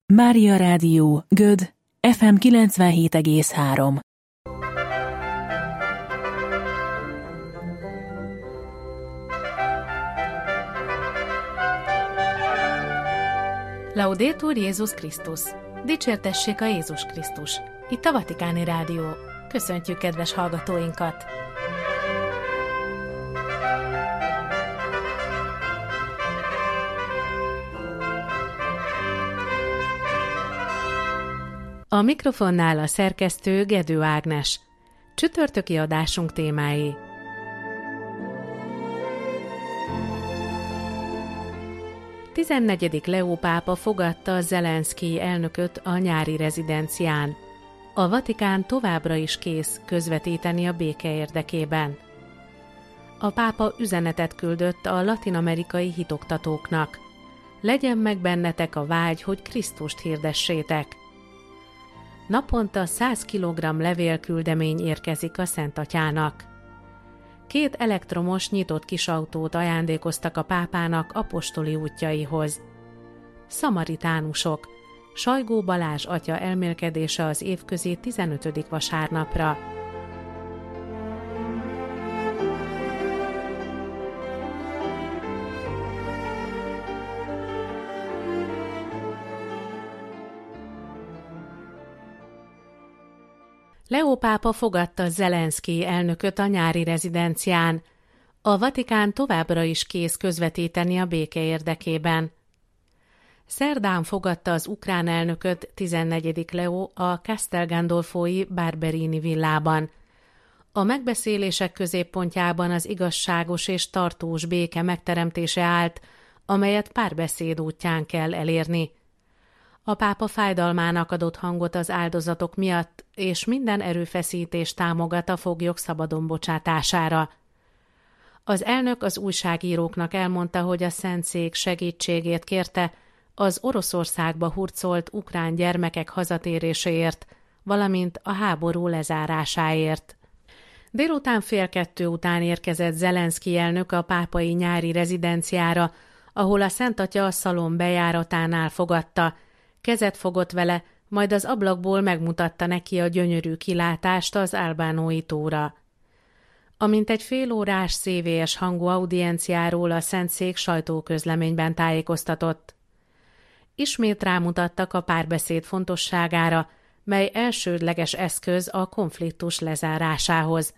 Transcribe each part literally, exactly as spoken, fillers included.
Mária Rádió, Göd, ef em kilencvenhét egész három. Laudetur Jézus Krisztus! Dicsértessék a Jézus Krisztus! Itt a Vatikáni Rádió. Köszöntjük kedves hallgatóinkat! A mikrofonnál a szerkesztő Gedő Ágnes. Csütörtöki adásunk témái. tizennegyedik Leó pápa fogadta Zelenszkij elnököt a nyári rezidencián. A Vatikán továbbra is kész közvetíteni a béke érdekében. A pápa üzenetet küldött a latin-amerikai hitoktatóknak. Legyen meg bennetek a vágy, hogy Krisztust hirdessétek. Naponta száz kilogramm levélküldemény érkezik a Szentatyának. Két elektromos nyitott kisautót ajándékoztak a pápának apostoli útjaihoz. Szamaritánusok. Sajgó Balázs atya elmélkedése az évközi tizenötödik vasárnapra. Leó pápa fogadta Zelenszkij elnököt a nyári rezidencián. A Vatikán továbbra is kész közvetíteni a béke érdekében. Szerdán fogadta az ukrán elnököt tizennegyedik Leó a Castel Gandolfói Barberini villában. A megbeszélések középpontjában az igazságos és tartós béke megteremtése állt, amelyet párbeszéd útján kell elérni. A pápa fájdalmának adott hangot az áldozatok miatt, és minden erőfeszítést támogat a foglyok szabadon bocsátására. Az elnök az újságíróknak elmondta, hogy a Szentszék segítségét kérte az Oroszországba hurcolt ukrán gyermekek hazatéréséért, valamint a háború lezárásáért. Délután fél kettő után érkezett Zelenszkij elnök a pápai nyári rezidenciára, ahol a Szent Atya a szalon bejáratánál fogadta, kezet fogott vele, majd az ablakból megmutatta neki a gyönyörű kilátást az Albánói tóra. Amint egy félórás szévélyes hangú audienciáról a Szentszék sajtóközleményben tájékoztatott. Ismét rámutattak a párbeszéd fontosságára, mely elsődleges eszköz a konfliktus lezárásához.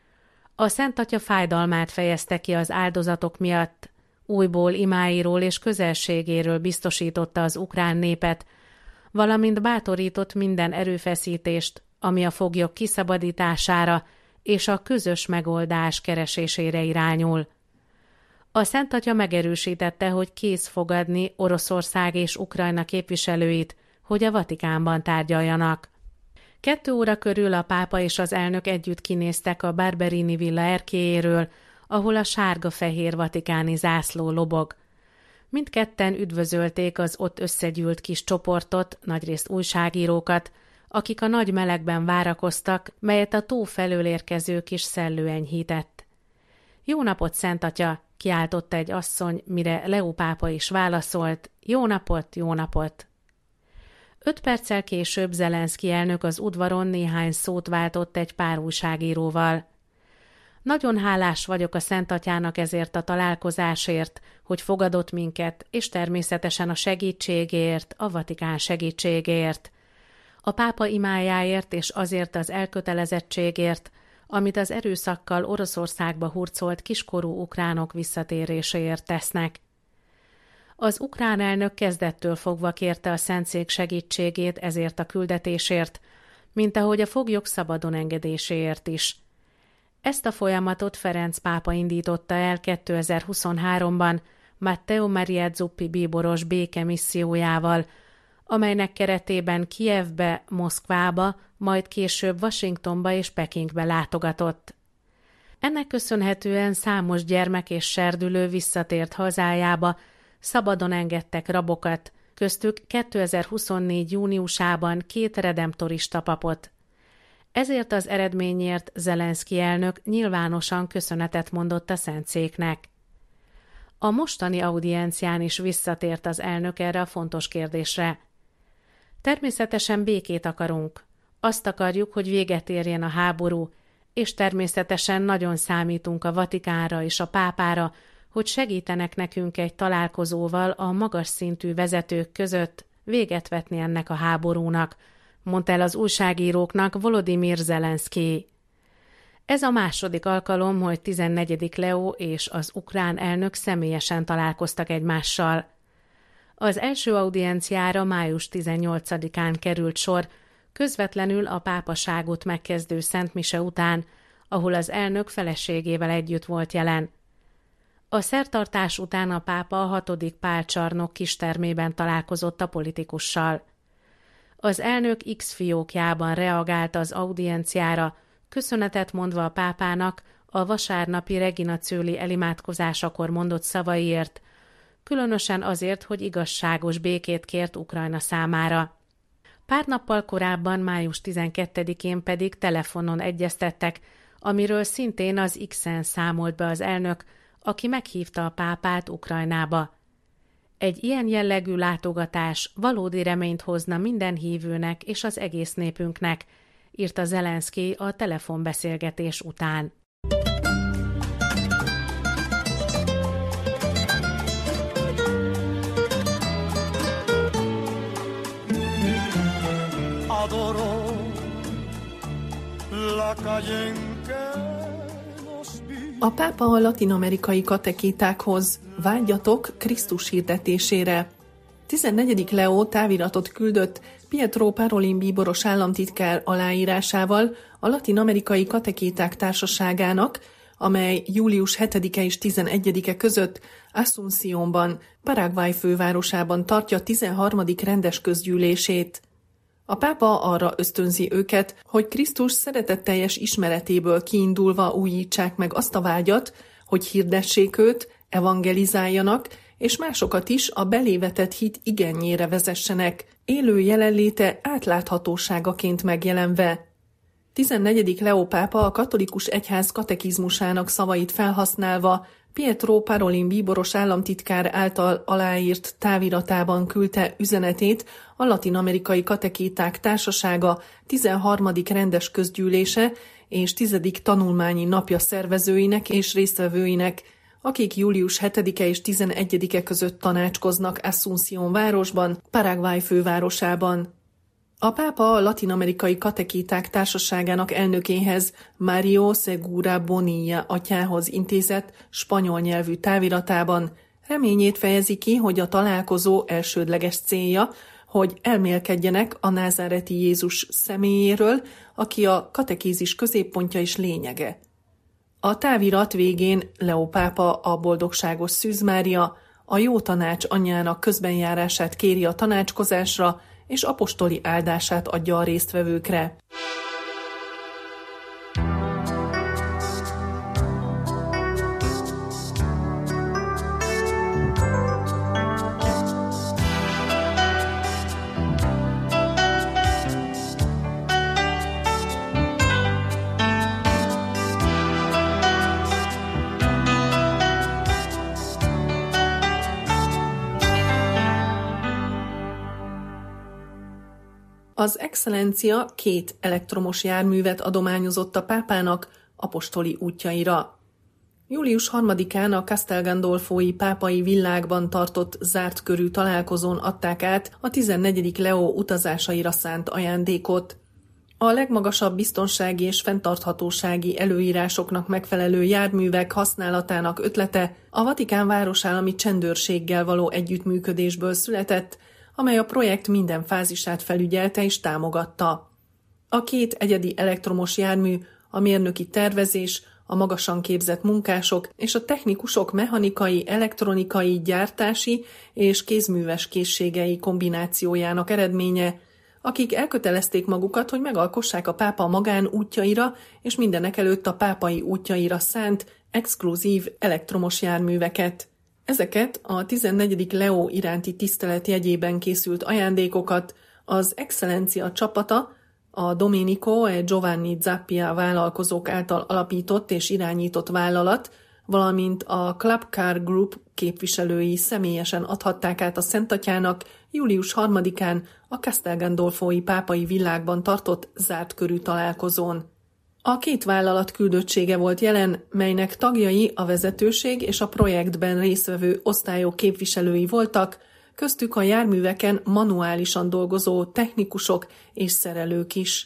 A Szent Atya fájdalmát fejezte ki az áldozatok miatt, újból imáiról és közelségéről biztosította az ukrán népet, valamint bátorított minden erőfeszítést, ami a foglyok kiszabadítására és a közös megoldás keresésére irányul. A Szent Atya megerősítette, hogy kész fogadni Oroszország és Ukrajna képviselőit, hogy a Vatikánban tárgyaljanak. Kettő óra körül a pápa és az elnök együtt kinéztek a Barberini villa erkélyéről, ahol a sárga-fehér vatikáni zászló lobog. Mindketten üdvözölték az ott összegyűlt kis csoportot, nagyrészt újságírókat, akik a nagy melegben várakoztak, melyet a tó felől érkező kis szellő enyhített. Jó napot, Szent Atya! Kiáltotta egy asszony, mire Leó pápa is válaszolt, jó napot, jó napot! Öt perccel később Zelenszkij elnök az udvaron néhány szót váltott egy pár újságíróval. Nagyon hálás vagyok a Szent Atyának ezért a találkozásért, hogy fogadott minket, és természetesen a segítségért, a Vatikán segítségért. A pápa imájáért és azért az elkötelezettségért, amit az erőszakkal Oroszországba hurcolt kiskorú ukránok visszatéréséért tesznek. Az ukrán elnök kezdettől fogva kérte a Szentszék segítségét ezért a küldetésért, mint ahogy a foglyok szabadon engedéséért is. Ezt a folyamatot Ferenc pápa indította el kétezer-huszonháromban Matteo Maria Zuppi bíboros béke missziójával, amelynek keretében Kijevbe, Moszkvába, majd később Washingtonba és Pekingbe látogatott. Ennek köszönhetően számos gyermek és serdülő visszatért hazájába, szabadon engedtek rabokat, köztük kétezer-huszonnégy júniusában két redemptorista papot. Ezért az eredményért Zelenszkij elnök nyilvánosan köszönetet mondott a Szentszéknek. A mostani audiencián is visszatért az elnök erre a fontos kérdésre. Természetesen békét akarunk. Azt akarjuk, hogy véget érjen a háború, és természetesen nagyon számítunk a Vatikánra és a pápára, hogy segítenek nekünk egy találkozóval a magas szintű vezetők között véget vetni ennek a háborúnak, mondta el az újságíróknak Volodymyr Zelenszkij. Ez a második alkalom, hogy tizennegyedik Leó és az ukrán elnök személyesen találkoztak egymással. Az első audienciára május tizennyolcadikán került sor, közvetlenül a pápaságot megkezdő Szent Mise után, ahol az elnök feleségével együtt volt jelen. A szertartás után a pápa a hatodik Pál csarnok kistermében találkozott a politikussal. Az elnök X fiókjában reagált az audienciára, köszönetet mondva a pápának a vasárnapi Regina Coeli elimádkozásakor mondott szavaiért, különösen azért, hogy igazságos békét kért Ukrajna számára. Pár nappal korábban, május tizenkettedikén pedig telefonon egyeztettek, amiről szintén az X-en számolt be az elnök, aki meghívta a pápát Ukrajnába. Egy ilyen jellegű látogatás valódi reményt hozna minden hívőnek és az egész népünknek, írta Zelenszkij a telefonbeszélgetés után. A pápa a latin-amerikai katekétákhoz: vágyatok Krisztus hirdetésére. tizennegyedik Leó táviratot küldött Pietro Parolin bíboros államtitkár aláírásával a latin-amerikai katekéták társaságának, amely július hetedike és tizenegyedike között Asunciónban, Paraguay fővárosában tartja tizenharmadik rendes közgyűlését. A pápa arra ösztönzi őket, hogy Krisztus szeretetteljes ismeretéből kiindulva újítsák meg azt a vágyat, hogy hirdessék őt, evangelizáljanak, és másokat is a belévetett hit igennyére vezessenek, élő jelenléte átláthatóságaként megjelenve. tizennegyedik Leó pápa a katolikus egyház katekizmusának szavait felhasználva Pietro Parolin bíboros államtitkár által aláírt táviratában küldte üzenetét a latin-amerikai katekéták társasága tizenharmadik rendes közgyűlése és tizedik tanulmányi napja szervezőinek és résztvevőinek, akik július hetedike és tizenegyedike között tanácskoznak Asunción városban, Paraguay fővárosában. A pápa a latin-amerikai katekéták társaságának elnökéhez, Mario Segura Bonilla atyához intézett spanyol nyelvű táviratában reményét fejezi ki, hogy a találkozó elsődleges célja, hogy elmélkedjenek a názáreti Jézus személyéről, aki a katekézis középpontja és lényege. A távirat végén Leó pápa a boldogságos Szűz Mária, a jó tanács anyjának közbenjárását kéri a tanácskozásra, és apostoli áldását adja a résztvevőkre. Az excellencia két elektromos járművet adományozott a pápának apostoli útjaira. július harmadikán a Castel Gandolfói pápai villákban tartott zárt körű találkozón adták át a tizennegyedik Leó utazásaira szánt ajándékot. A legmagasabb biztonsági és fenntarthatósági előírásoknak megfelelő járművek használatának ötlete a Vatikán városállami csendőrséggel való együttműködésből született, amely a projekt minden fázisát felügyelte és támogatta. A két egyedi elektromos jármű, a mérnöki tervezés, a magasan képzett munkások és a technikusok mechanikai, elektronikai, gyártási és kézműves készségei kombinációjának eredménye, akik elkötelezték magukat, hogy megalkossák a pápa magán útjaira és mindenekelőtt a pápai útjaira szánt exkluzív elektromos járműveket. Ezeket a tizennegyedik Leó iránti tisztelet jegyében készült ajándékokat az excellencia csapata, a Domenico e Giovanni Zappia vállalkozók által alapított és irányított vállalat valamint a Club Car Group képviselői személyesen adhatták át a Szentatyának július harmadikán a Castel Gandolfói pápai villágban tartott zárt körű találkozón. A két vállalat küldöttsége volt jelen, melynek tagjai a vezetőség és a projektben résztvevő osztályok képviselői voltak, köztük a járműveken manuálisan dolgozó technikusok és szerelők is.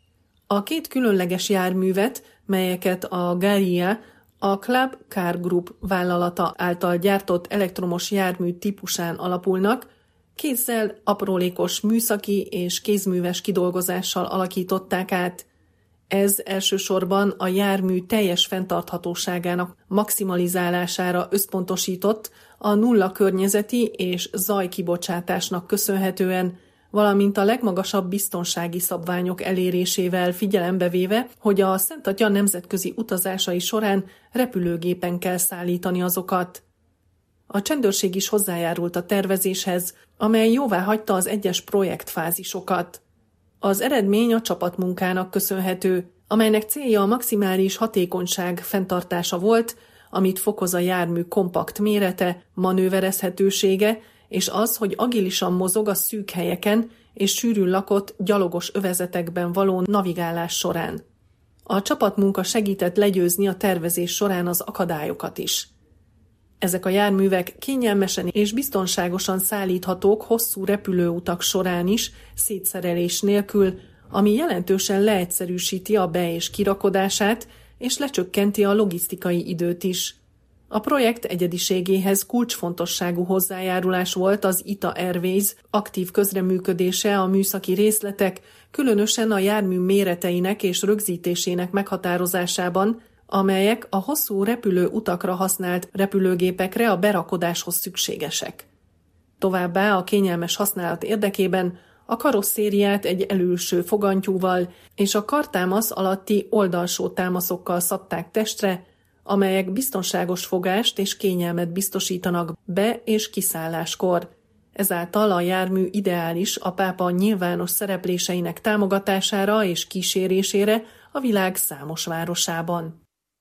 A két különleges járművet, melyeket a Garia, a Club Car Group vállalata által gyártott elektromos jármű típusán alapulnak, kézzel aprólékos műszaki és kézműves kidolgozással alakították át. Ez elsősorban a jármű teljes fenntarthatóságának maximalizálására összpontosított a nulla környezeti és zajkibocsátásnak köszönhetően, valamint a legmagasabb biztonsági szabványok elérésével figyelembe véve, hogy a Szentatya nemzetközi utazásai során repülőgépen kell szállítani azokat. A csendőrség is hozzájárult a tervezéshez, amely jóvá hagyta az egyes projektfázisokat. Az eredmény a csapatmunkának köszönhető, amelynek célja a maximális hatékonyság fenntartása volt, amit fokoz a jármű kompakt mérete, manőverezhetősége, és az, hogy agilisan mozog a szűk helyeken és sűrűn lakott gyalogos övezetekben való navigálás során. A csapatmunka segített legyőzni a tervezés során az akadályokat is. Ezek a járművek kényelmesen és biztonságosan szállíthatók hosszú repülőutak során is, szétszerelés nélkül, ami jelentősen leegyszerűsíti a be- és kirakodását, és lecsökkenti a logisztikai időt is. A projekt egyediségéhez kulcsfontosságú hozzájárulás volt az I T A Airways aktív közreműködése a műszaki részletek, különösen a jármű méreteinek és rögzítésének meghatározásában, amelyek a hosszú repülő utakra használt repülőgépekre a berakodáshoz szükségesek. Továbbá a kényelmes használat érdekében a karosszériát egy előső fogantyúval és a kartámasz alatti oldalsó támaszokkal szabták testre, amelyek biztonságos fogást és kényelmet biztosítanak be- és kiszálláskor. Ezáltal a jármű ideális a pápa nyilvános szerepléseinek támogatására és kísérésére a világ számos városában.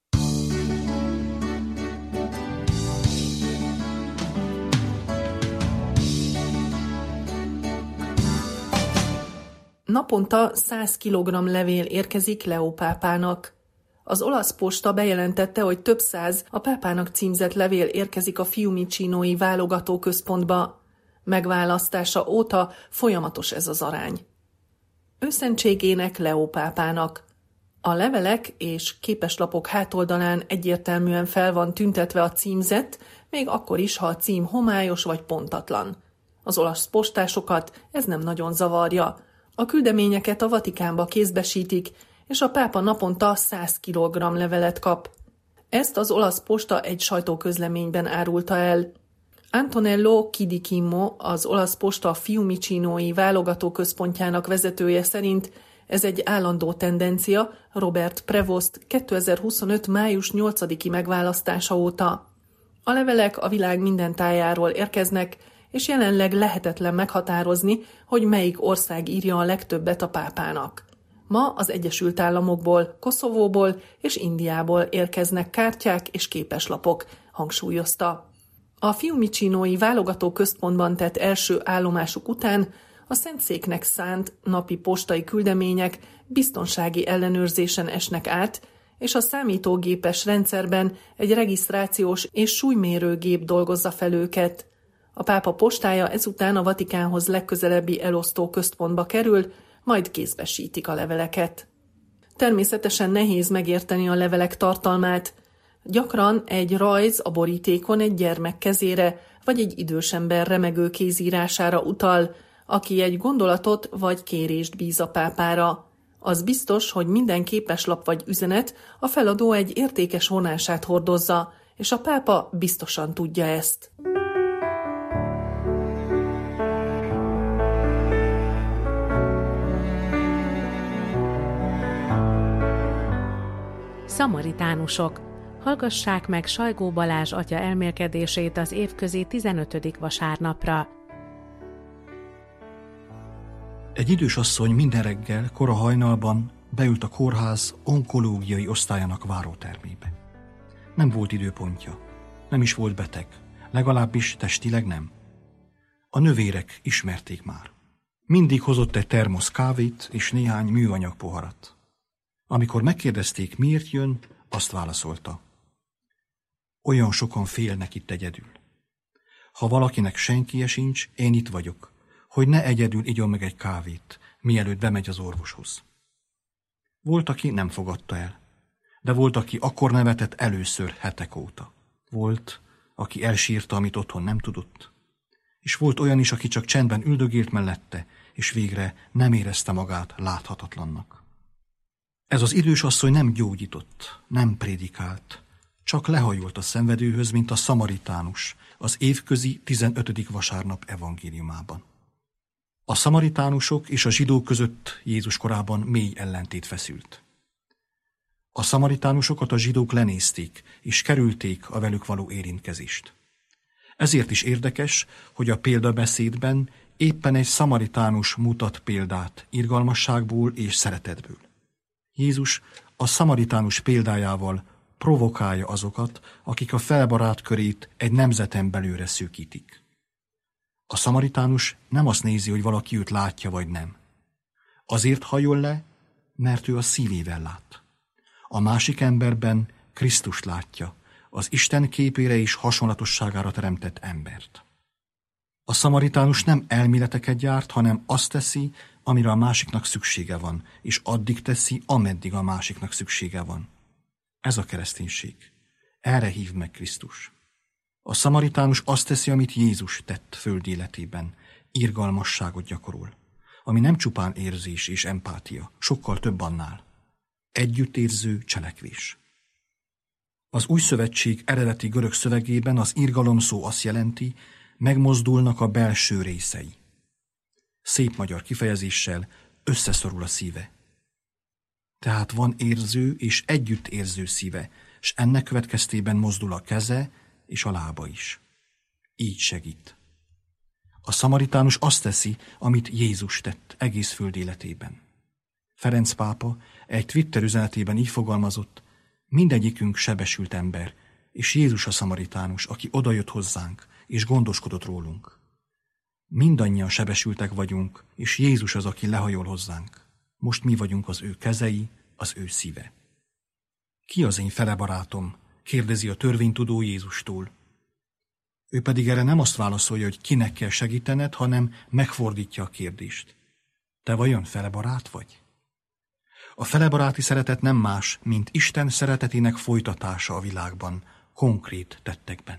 Naponta száz kilogramm levél érkezik Leo pápának. Az olasz posta bejelentette, hogy több száz a pápának címzett levél érkezik a Fiumicinói válogatóközpontba. Megválasztása óta folyamatos ez az arány. Őszentségének Leo pápának. A levelek és képeslapok hátoldalán egyértelműen fel van tüntetve a címzet, még akkor is, ha a cím homályos vagy pontatlan. Az olasz postásokat ez nem nagyon zavarja. A küldeményeket a Vatikánba kézbesítik, és a pápa naponta száz kilogramm levelet kap. Ezt az olasz posta egy sajtóközleményben árulta el. Antonello Kidikimmo, az olasz posta Fiumicinói válogatóközpontjának vezetője szerint ez egy állandó tendencia Robert Prevost kétezer-huszonöt. május nyolcadiki megválasztása óta. A levelek a világ minden tájáról érkeznek, és jelenleg lehetetlen meghatározni, hogy melyik ország írja a legtöbbet a pápának. Ma az Egyesült Államokból, Koszovóból és Indiából érkeznek kártyák és képeslapok, hangsúlyozta. A Fiumicinói válogatóközpontban tett első állomásuk után a Szentszéknek szánt napi postai küldemények biztonsági ellenőrzésen esnek át, és a számítógépes rendszerben egy regisztrációs és súlymérőgép dolgozza fel őket. A pápa postája ezután a Vatikánhoz legközelebbi elosztó központba kerül, majd kézbesítik a leveleket. Természetesen nehéz megérteni a levelek tartalmát. Gyakran egy rajz a borítékon egy gyermek kezére, vagy egy idős ember remegő kézírására utal, aki egy gondolatot vagy kérést bíz a pápára. Az biztos, hogy minden képeslap vagy üzenet a feladó egy értékes vonását hordozza, és a pápa biztosan tudja ezt. Szamaritánusok. Hallgassák meg Sajgó Balázs atya elmélkedését az évközi tizenötödik vasárnapra. Egy idős asszony minden reggel, kora hajnalban beült a kórház onkológiai osztályának várótermébe. Nem volt időpontja, nem is volt beteg, legalábbis testileg nem. A nővérek ismerték már. Mindig hozott egy termosz kávét és néhány műanyag poharat. Amikor megkérdezték, miért jön, azt válaszolta: olyan sokan félnek itt egyedül. Ha valakinek senkie sincs, én itt vagyok, hogy ne egyedül igyon meg egy kávét, mielőtt bemegy az orvoshoz. Volt, aki nem fogadta el, de volt, aki akkor nevetett először hetek óta. Volt, aki elsírta, amit otthon nem tudott, és volt olyan is, aki csak csendben üldögélt mellette, és végre nem érezte magát láthatatlannak. Ez az idős asszony nem gyógyított, nem prédikált, csak lehajolt a szenvedőhöz, mint a szamaritánus az évközi tizenötödik vasárnap evangéliumában. A szamaritánusok és a zsidók között Jézus korában mély ellentét feszült. A szamaritánusokat a zsidók lenézték, és kerülték a velük való érintkezést. Ezért is érdekes, hogy a példabeszédben éppen egy szamaritánus mutat példát irgalmasságból és szeretetből. Jézus a szamaritánus példájával provokálja azokat, akik a felbarát körét egy nemzeten belőle szűkítik. A szamaritánus nem azt nézi, hogy valaki őt látja vagy nem. Azért hajol le, mert ő a szívével lát. A másik emberben Krisztust látja, az Isten képére és hasonlatosságára teremtett embert. A szamaritánus nem elméleteket gyárt, hanem azt teszi, amire a másiknak szüksége van, és addig teszi, ameddig a másiknak szüksége van. Ez a kereszténység. Erre hív meg Krisztus. A szamaritánus azt teszi, amit Jézus tett földi életében, irgalmasságot gyakorol, ami nem csupán érzés és empátia, sokkal több annál. Együttérző cselekvés. Az Új Szövetség eredeti görög szövegében az irgalom szó azt jelenti, megmozdulnak a belső részei. Szép magyar kifejezéssel összeszorul a szíve. Tehát van érző és együttérző szíve, és ennek következtében mozdul a keze és a lába is. Így segít. A szamaritánus azt teszi, amit Jézus tett egész föld életében. Ferenc pápa egy Twitter üzenetében így fogalmazott: mindegyikünk sebesült ember, és Jézus a szamaritánus, aki odajött hozzánk, és gondoskodott rólunk. Mindannyian sebesültek vagyunk, és Jézus az, aki lehajol hozzánk. Most mi vagyunk az ő kezei, az ő szíve. Ki az én felebarátom? Kérdezi a törvénytudó Jézustól. Ő pedig erre nem azt válaszolja, hogy kinek kell segítened, hanem megfordítja a kérdést. Te vajon felebarát vagy? A felebaráti szeretet nem más, mint Isten szeretetének folytatása a világban, konkrét tettekben.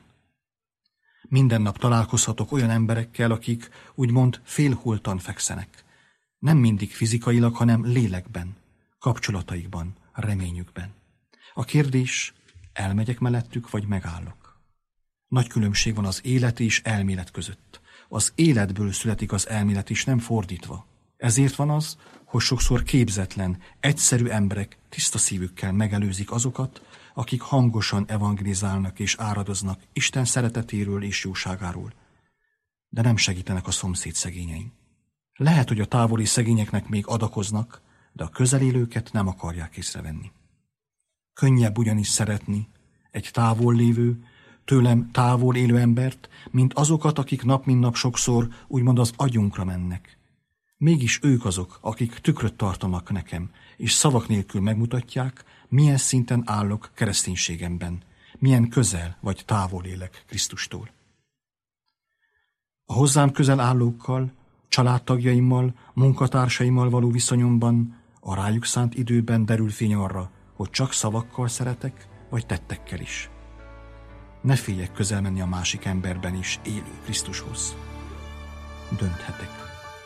Minden nap találkozhatok olyan emberekkel, akik úgymond félholtan fekszenek. Nem mindig fizikailag, hanem lélekben, kapcsolataikban, reményükben. A kérdés, elmegyek mellettük, vagy megállok? Nagy különbség van az élet és elmélet között. Az életből születik az elmélet is, nem fordítva. Ezért van az, hogy sokszor képzetlen, egyszerű emberek tiszta szívükkel megelőzik azokat, akik hangosan evangelizálnak és áradoznak Isten szeretetéről és jóságáról, de nem segítenek a szomszéd szegényein. Lehet, hogy a távoli szegényeknek még adakoznak, de a közelélőket nem akarják észrevenni. Könnyebb ugyanis szeretni egy távol lévő, tőlem távol élő embert, mint azokat, akik nap mint nap sokszor úgymond az agyunkra mennek. Mégis ők azok, akik tükröt tartanak nekem, és szavak nélkül megmutatják, milyen szinten állok kereszténységemben, milyen közel vagy távol élek Krisztustól. A hozzám közel állókkal, családtagjaimmal, munkatársaimmal való viszonyomban a rájuk szánt időben derül fény arra, hogy csak szavakkal szeretek, vagy tettekkel is. Ne féljek közel menni a másik emberben is élő Krisztushoz. Dönthetek.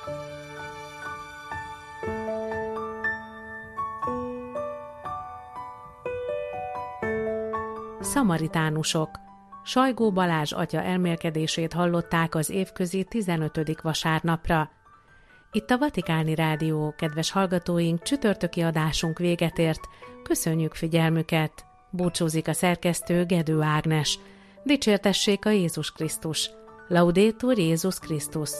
Szamaritánusok. Sajgó Balázs atya elmélkedését hallották az évközi tizenötödik vasárnapra. Itt a Vatikáni Rádió, kedves hallgatóink, csütörtöki adásunk véget ért. Köszönjük figyelmüket! Búcsúzik a szerkesztő Gedő Ágnes. Dicsértessék a Jézus Krisztus! Laudetur Jézus Krisztus!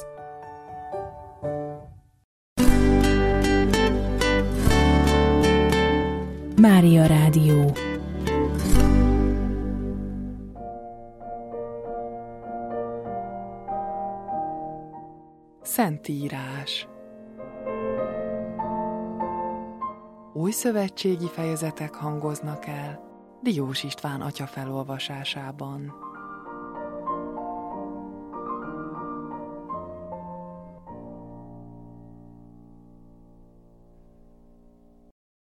Mária Rádió. Szentírás. Új szövetségi fejezetek hangoznak el Diós István atya felolvasásában.